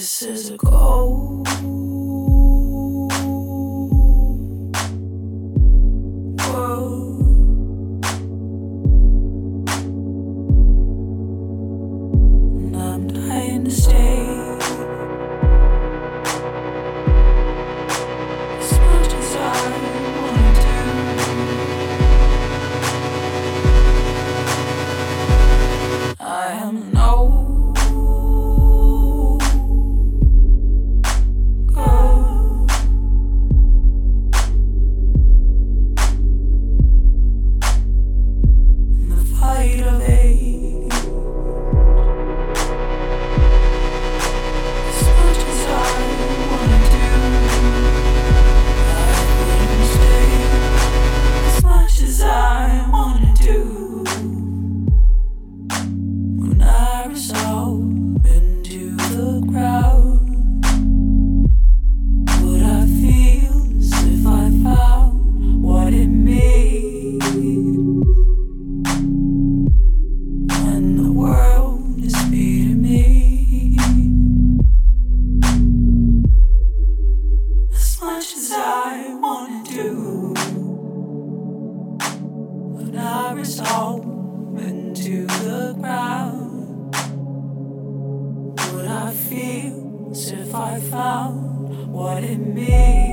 This is a goal. And I'm dying to stay as much as I want to. I am no fight of age. As much as I wanna do, I wouldn't stay. As much as I wanna do, when I resolve into the crowd, would I feel as if I found what it means? The world is beating me. As much as I wanna do, when I resolve into the crowd, would I feel as if I found what it means?